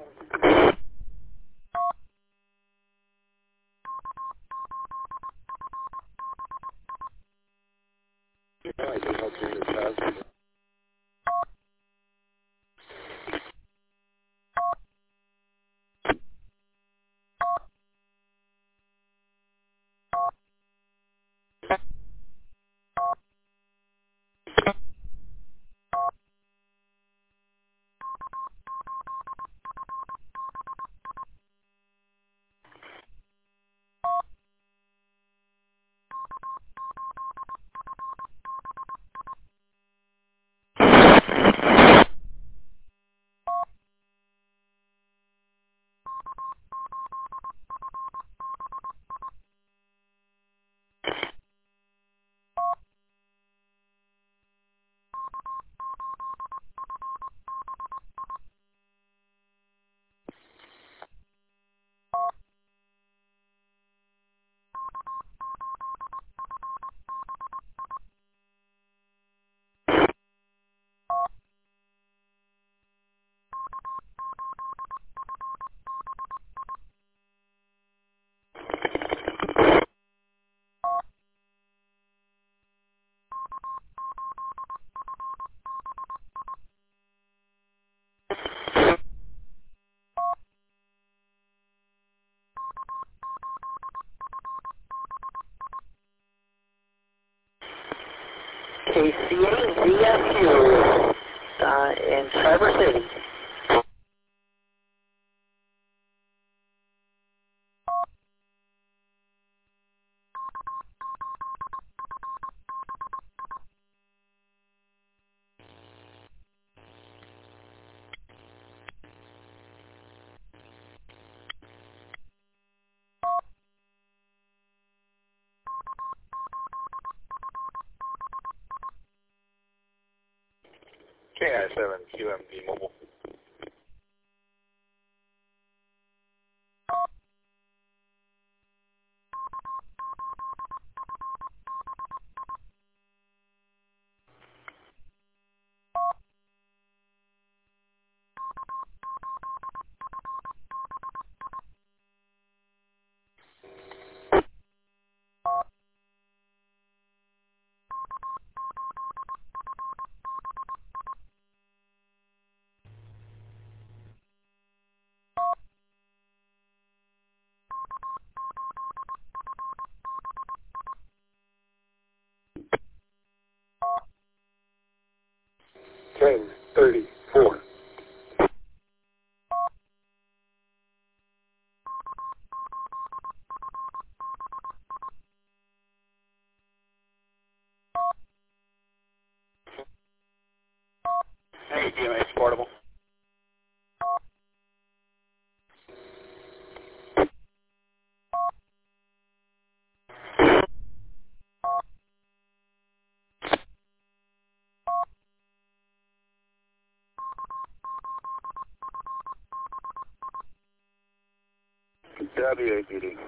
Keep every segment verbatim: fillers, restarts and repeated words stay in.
K C A Z F U uh, in Cyber City. K I seven Q M D Mobile. ten thirty-four. Hey, D M H Portable. W A P D.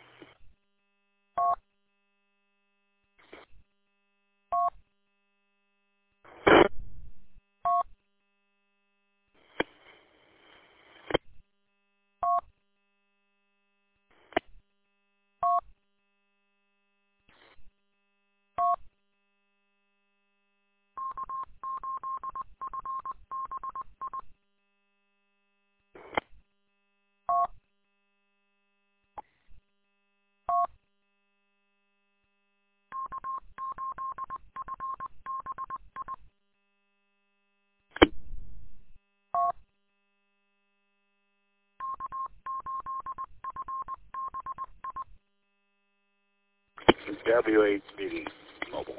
W H B D Mobile.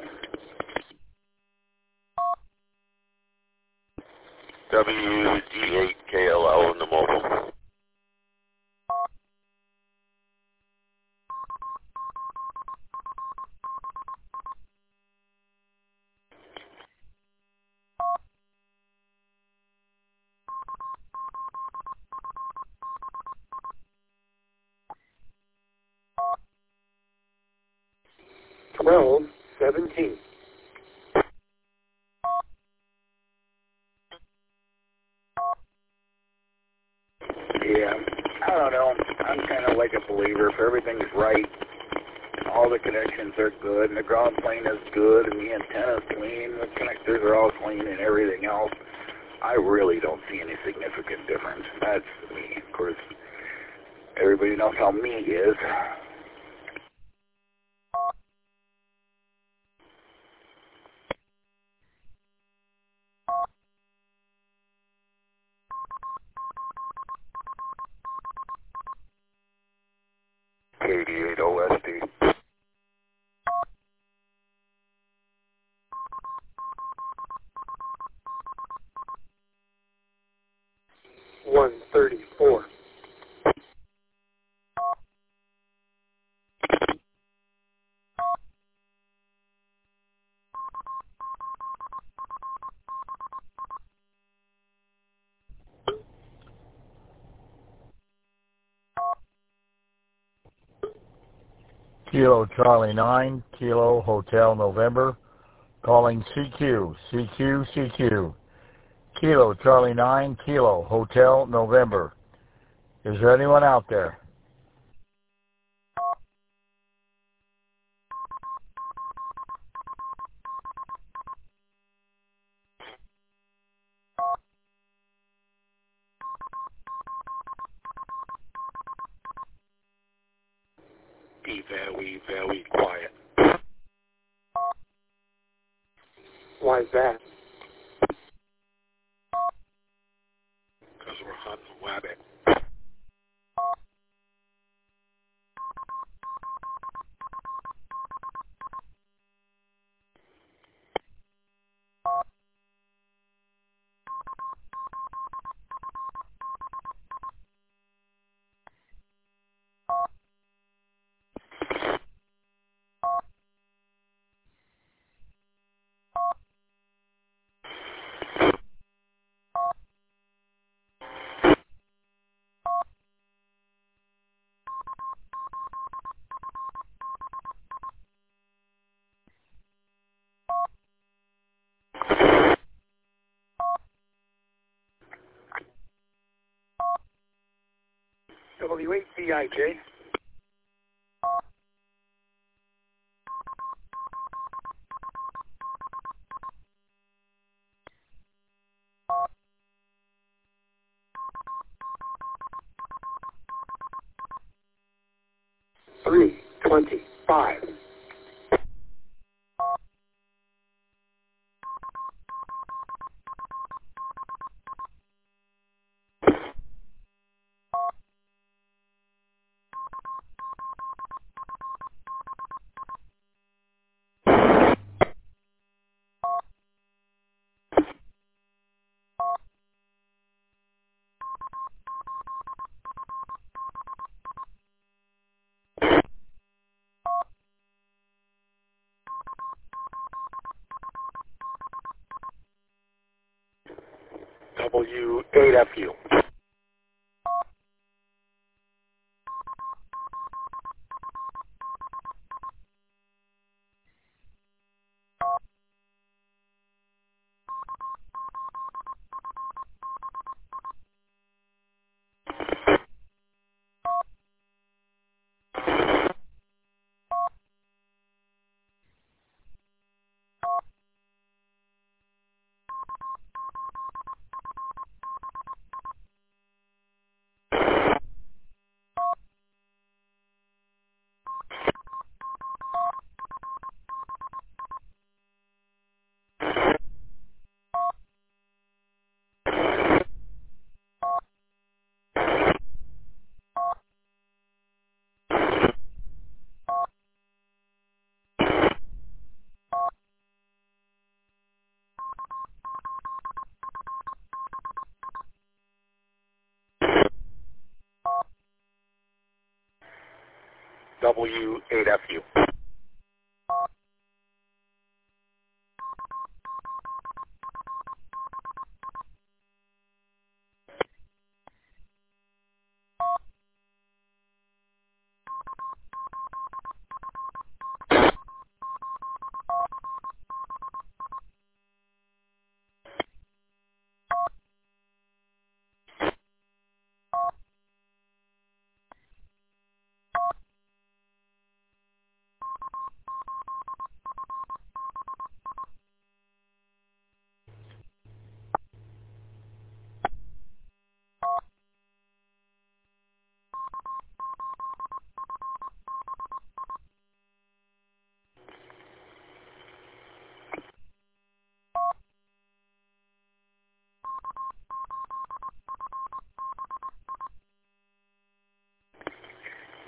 W D eight K L L in the mobile. twelve seventeen. Yeah, I don't know. I'm kind of like a believer. If everything's right, all the connections are good, and the ground plane is good, and the antenna's clean, the connectors are all clean, and everything else, I really don't see any significant difference. That's me. Of course, everybody knows how me is. K D eight O S D. one thirty-four. Kilo Charlie nine, Kilo Hotel November, calling C Q, C Q, C Q. Kilo Charlie nine, Kilo Hotel November. Is there anyone out there? Be very, very quiet. Why is that? Because we're hunting a rabbit. W eight B I J. three twenty-five. W eight F U. W eight F U.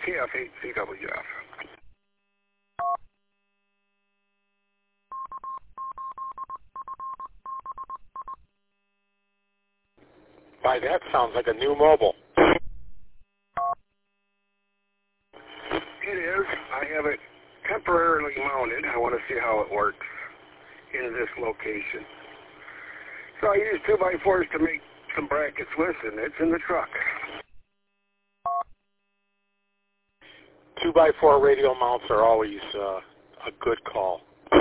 K F eight C W F. Why, that sounds like a new mobile. It is. I have it temporarily mounted. I want to see how it works in this location. So I used two by fours to make some brackets with, and it's in the truck. Two by four radio mounts are always uh, a good call.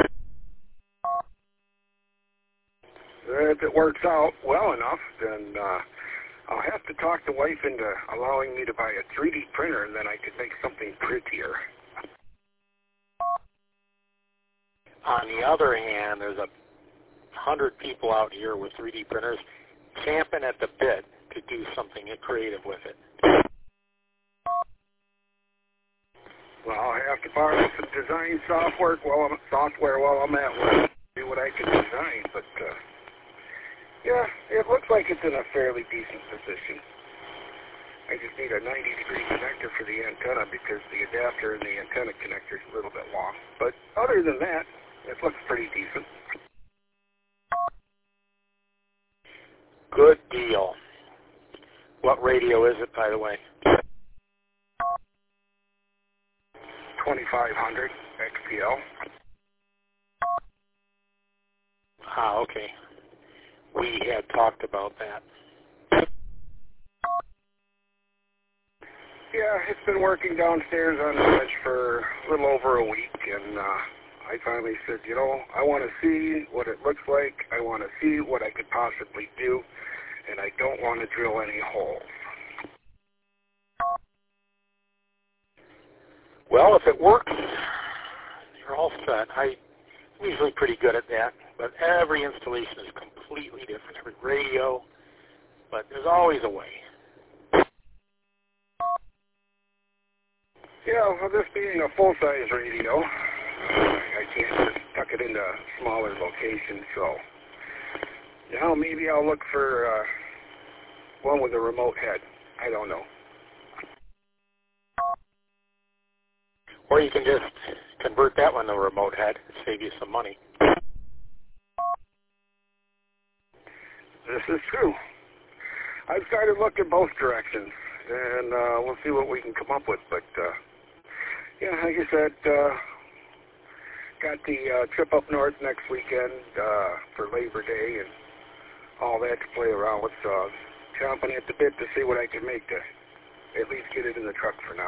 If it works out well enough, then uh, I'll have to talk the wife into allowing me to buy a three D printer, and then I could make something prettier. On the other hand, there's a hundred people out here with three D printers champing at the bit to do something creative with it. Well, I have to borrow some design software while I'm, software while I'm at work, see what I can design, but uh, yeah, it looks like it's in a fairly decent position. I just need a ninety degree connector for the antenna because the adapter and the antenna connector is a little bit long. But other than that, it looks pretty decent. Good deal. What radio is it, by the way? twenty-five hundred X P L. Ah, okay. We had talked about that. Yeah, it's been working downstairs on the bench for a little over a week, and uh, I finally said, you know, I want to see what it looks like. I want to see what I could possibly do, and I don't want to drill any holes. Well, if it works, you're all set. I'm usually pretty good at that, but every installation is completely different. Every radio, but there's always a way. Yeah, well, this being a full-size radio, I can't just tuck it into a smaller location, so, you know, maybe I'll look for uh, one with a remote head. I don't know. Or you can just convert that one to a remote head, save you some money. This is true. I've started looking both directions, and uh, we'll see what we can come up with. But, uh, yeah, like I said, uh, got the uh, trip up north next weekend uh, for Labor Day and all that to play around with. So I was chomping at the bit to see what I can make to at least get it in the truck for now.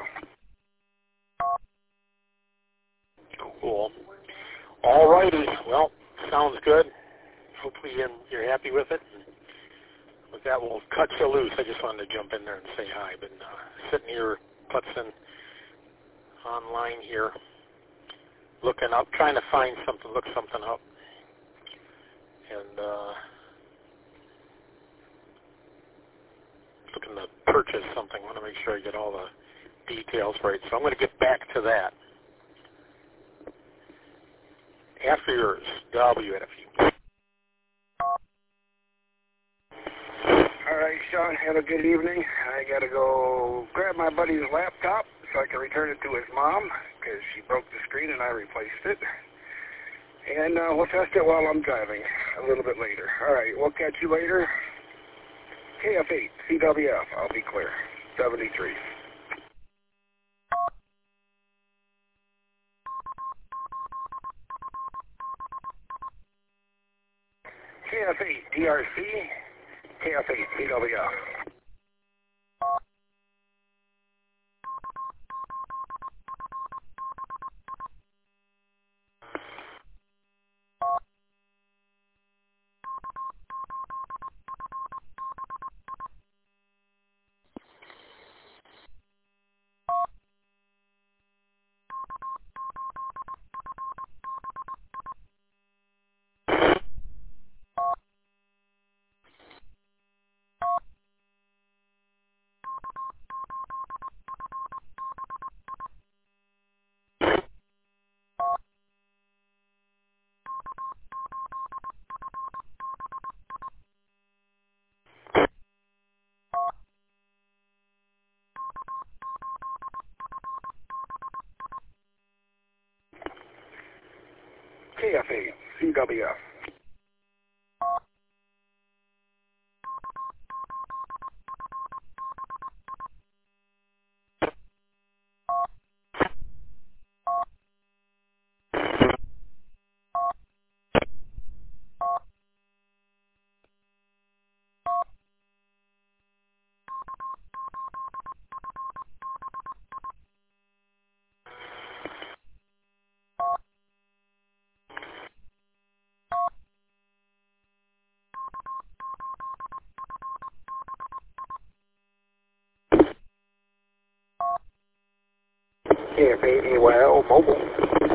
Cool. All righty. Well, sounds good. Hopefully you're happy with it. And with that, we'll cut you loose. I just wanted to jump in there and say hi. I've been uh, sitting here, putzing online here, looking up, trying to find something, look something up. And uh, looking to purchase something. I want to make sure I get all the details right. So I'm going to get back to that. After yours, W at a few. All right, Sean, have a good evening. I got to go grab my buddy's laptop so I can return it to his mom because she broke the screen and I replaced it. And uh, we'll test it while I'm driving a little bit later. All right, we'll catch you later. K F eight C W F, I'll be clear, seventy-three. K F eight D R C, K F eight C W F. K F A, C W F. K F A A Y L mobile.